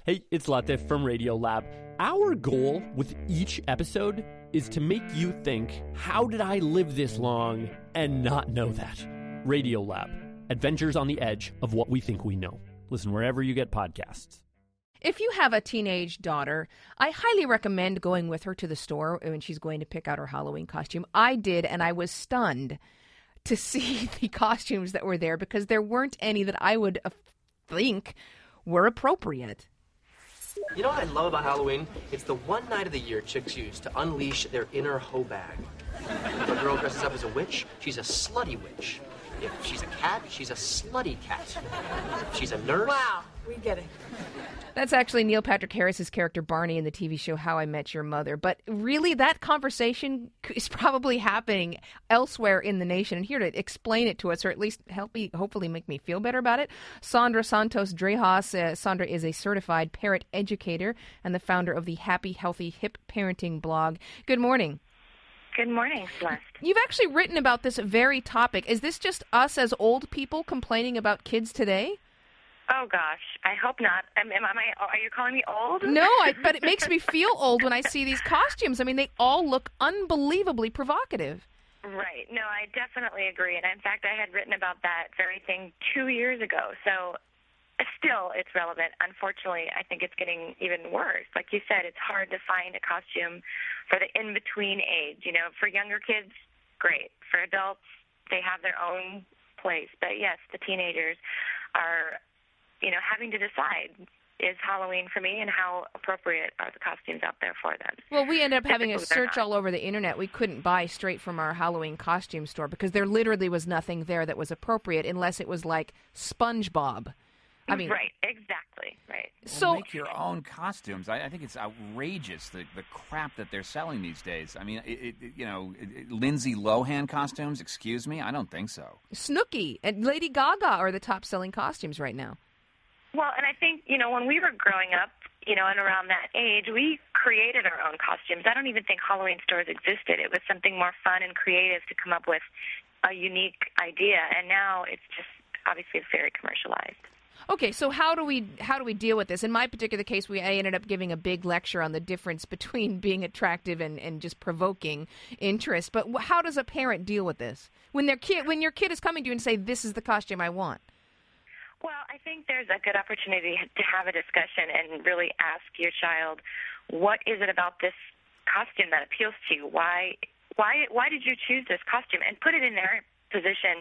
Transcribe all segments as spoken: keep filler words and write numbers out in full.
Hey, it's Latif from Radiolab. Our goal with each episode is to make you think, how did I live this long and not know that? Radiolab, adventures on the edge of what we think we know. Listen wherever you get podcasts. If you have a teenage daughter, I highly recommend going with her to the store when she's going to pick out her Halloween costume. I did, and I was stunned to see the costumes that were there because there weren't any that I would think were appropriate. You know what I love about Halloween? It's the one night of the year chicks use to unleash their inner hoe bag. If a girl dresses up as a witch, she's a slutty witch. If she's a cat, she's a slutty cat. If she's a nurse... Wow, we get it. That's actually Neil Patrick Harris's character Barney in the T V show How I Met Your Mother. But really, that conversation is probably happening elsewhere in the nation. And here to explain it to us, or at least help me, hopefully make me feel better about it, Sandra Santos Drehas. Uh, Sandra is a certified parent educator and the founder of the Happy, Healthy, Hip Parenting blog. Good morning. Good morning, Celeste. You've actually written about this very topic. Is this just us as old people complaining about kids today? Oh, gosh. I hope not. Am, am I, are you calling me old? No, I, but it makes me feel old when I see these costumes. I mean, they all look unbelievably provocative. Right. No, I definitely agree. And in fact, I had written about that very thing two years ago. So still, it's relevant. Unfortunately, I think it's getting even worse. Like you said, it's hard to find a costume for the in-between age. You know, for younger kids, great. For adults, they have their own place. But yes, the teenagers are, you know, having to decide, is Halloween for me, and how appropriate are the costumes out there for them? Well, we ended up having a Typically, they're search not. all over the internet. We couldn't buy straight from our Halloween costume store because there literally was nothing there that was appropriate unless it was like SpongeBob. I mean, right, exactly, right. So make your own costumes. I, I think it's outrageous, the the crap that they're selling these days. I mean, it, it, you know, it, it, Lindsay Lohan costumes, excuse me? I don't think so. Snooki and Lady Gaga are the top-selling costumes right now. Well, and I think, you know, when we were growing up, you know, and around that age, we created our own costumes. I don't even think Halloween stores existed. It was something more fun and creative to come up with a unique idea, and now it's just, obviously, it's very commercialized. Okay, so how do we how do we deal with this? In my particular case, we I ended up giving a big lecture on the difference between being attractive and, and just provoking interest. But wh- how does a parent deal with this when their kid when your kid is coming to you and say, "This is the costume I want"? Well, I think there's a good opportunity to have a discussion and really ask your child, what is it about this costume that appeals to you? Why why why did you choose this costume? And put it in their position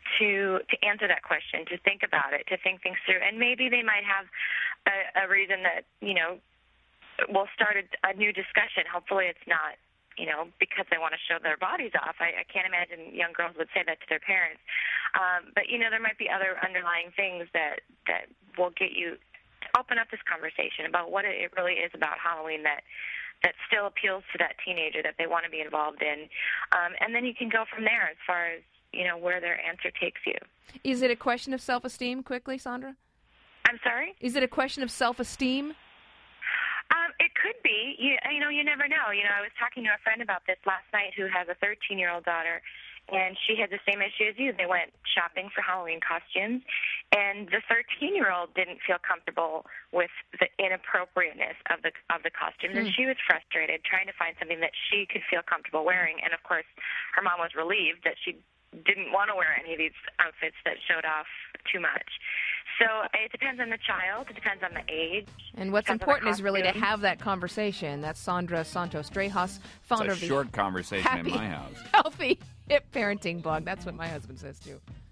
to to answer that question, to think about it, to think things through. And maybe they might have a, a reason that, you know, will start a, a new discussion. Hopefully it's not, you know, because they want to show their bodies off. I, I can't imagine young girls would say that to their parents. Um, but, you know, there might be other underlying things that, that will get you to open up this conversation about what it really is about Halloween that that still appeals to that teenager that they want to be involved in. Um, and then you can go from there as far as, you know, where their answer takes you. Is it a question of self-esteem, quickly, Sandra? I'm sorry? Is it a question of self-esteem? Um, it could be. You, you know, you never know. You know, I was talking to a friend about this last night who has a thirteen-year-old daughter, and she had the same issue as you. They went shopping for Halloween costumes, and the thirteen-year-old didn't feel comfortable with the inappropriateness of the of the costumes, and she was frustrated trying to find something that she could feel comfortable wearing. And, of course, her mom was relieved that she didn't want to wear any of these outfits that showed off too much. So it depends on the child. It depends on the age. And what's depends on the important is really to costume. have that conversation. That's Sandra Santos Drehas, founder It's a of the short conversation Happy, in my house. Healthy Hip Parenting blog. That's what my husband says, too.